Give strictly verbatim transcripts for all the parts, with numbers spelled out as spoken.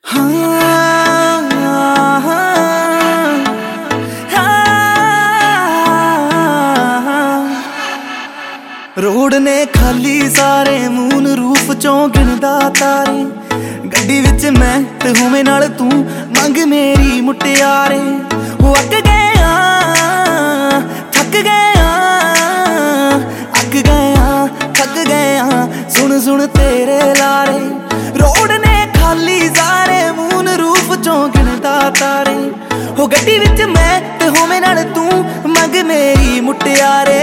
हाँ, हाँ, हाँ। रोड ने खाली सारे मून रूफ चों गिनदा तारे गड्डी विच मैं ते होवे नाल तू मंग मेरी मुटियारे हो अक गया थक गया अक गया थक गया सुन सुन तेरे लारे रोड ने खाली सारे मून रूफ चों गिनदा तारे हो गड्डी विच मैं ते होवे नाल तू मंग मेरी मुटियारे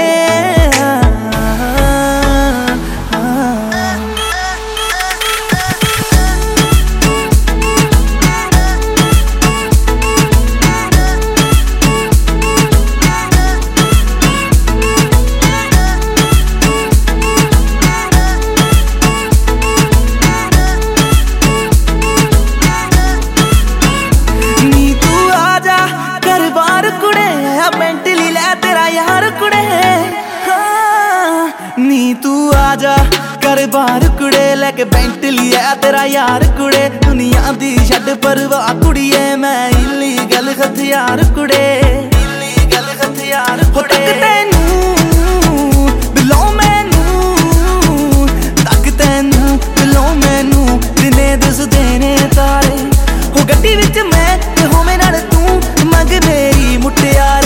मेंटली ले तेरा यार कुड़े हाँ। नी तू आजा कर बार कुड़े लेके बेंटली है तेरा यार कुड़े दुनिया दी छड़ परवाह कुड़िए मैं इलीगल हथियार कुड़े इलीगल हथियार कुड़े तैनू बिलो मैनू तक तैनू बिलो मैनू दिने दस देने तारे हो गड्डी विच मैं ते होवे नाल तू मंग मेरी मुटियारे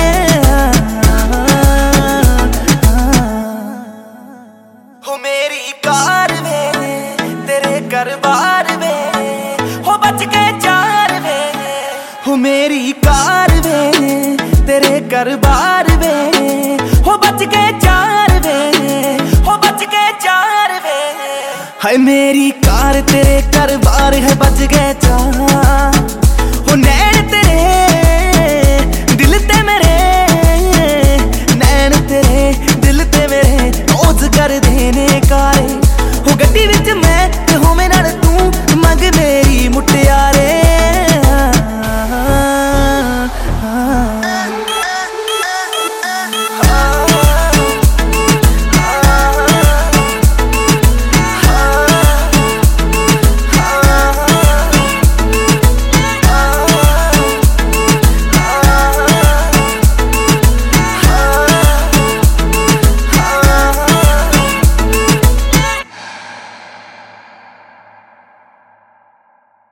हो मेरी कार वे तेरे घर बार वे हो बच के चार वे हो मेरी कार वे तेरे घर बार वे हो बच के चार वे हो बच के चार वे हाय मेरी कार तेरे घर बार है बच के चार